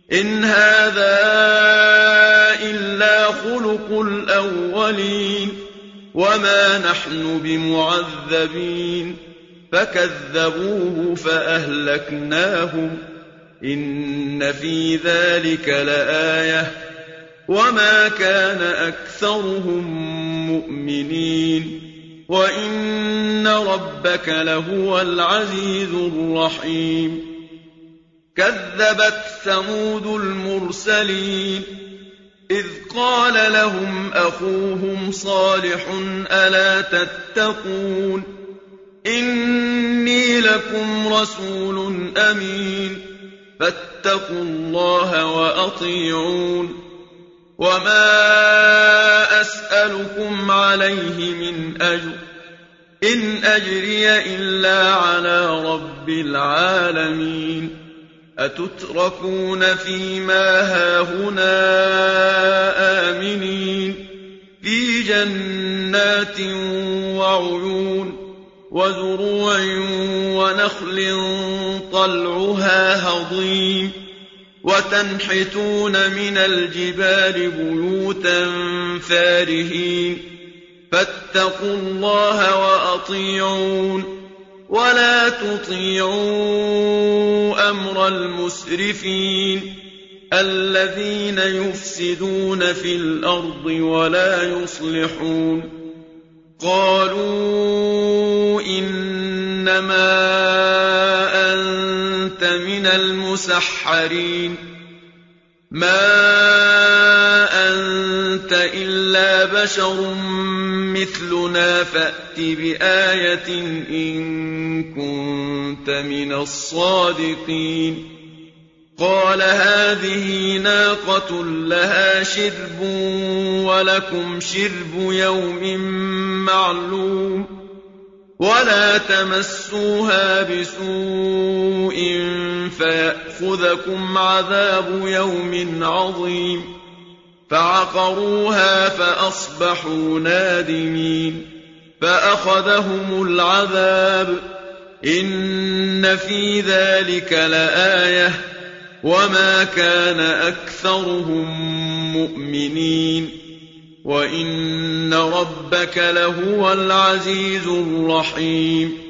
إِنْ هَٰذَا إِلَّا خُلُقُ الْأَوَّلِينَ وَمَا نَحْنُ بِمُعَذَّبِينَ فَكَذَّبُوهُ فَأَهْلَكْنَاهُمْ إِنَّ فِي ذَٰلِكَ لَآيَةً وَمَا كَانَ أَكْثَرُهُم مُّؤْمِنِينَ وَإِنَّ رَبَّكَ لَهُوَ الْعَزِيزُ الرَّحِيمُ كَذَّبَتْ ثَمُودُ الْمُرْسَلِينَ إِذْ قَالَ لَهُمْ أَخُوهُمْ صَالِحٌ أَلَا تَتَّقُونَ إِنِّي لَكُمْ رَسُولٌ أَمِينٌ فَاتَّقُوا اللَّهَ وَأَطِيعُونِ وَمَا أَسْأَلُكُمْ عَلَيْهِ مِنْ أَجْرٍ إِنْ أَجْرِيَ إِلَّا عَلَىٰ رَبِّ الْعَالَمِينَ أَتُتْرَكُونَ فِي مَا هَاهُنَا آمِنِينَ فِي جَنَّاتٍ وَعُيُونٍ وَزُرُوعٍ وَنَخْلٍ طَلْعُهَا هَضِيمٌ وَتَنْحِتُونَ مِنَ الْجِبَالِ بُيُوتًا فَارِهِينَ فَاتَّقُوا اللَّهَ وَأَطِيعُونِ وَلَا تُطِيعُوا أَمْرَ الْمُسْرِفِينَ الَّذِينَ يُفْسِدُونَ فِي الْأَرْضِ وَلَا يُصْلِحُونَ قَالُوا إِنَّمَا أَنتَ مِنَ الْمُسَحَّرِينَ مَا أَنتَ إِلَّا بَشَرٌ مِّثْلُنَا فَأْتِ بِآيَةٍ إِن كُنتَ مِنَ الصَّادِقِينَ قَالَ هَٰذِهِ نَاقَةٌ لَّهَا شِرْبٌ وَلَكُمْ شِرْبُ يَوْمٍ مَّعْلُومٍ وَلَا تَمَسُّوهَا بِسُوءٍ فَيَأْخُذَكُمْ عَذَابُ يَوْمٍ عَظِيمٍ فَعَقَرُوهَا فَأَصْبَحُوا نَادِمِينَ فَأَخَذَهُمُ الْعَذَابُ إِنَّ فِي ذَٰلِكَ لَآيَةً وَمَا كَانَ أَكْثَرُهُم مُّؤْمِنِينَ وَإِنَّ رَبَّكَ لَهُوَ الْعَزِيزُ الرَّحِيمُ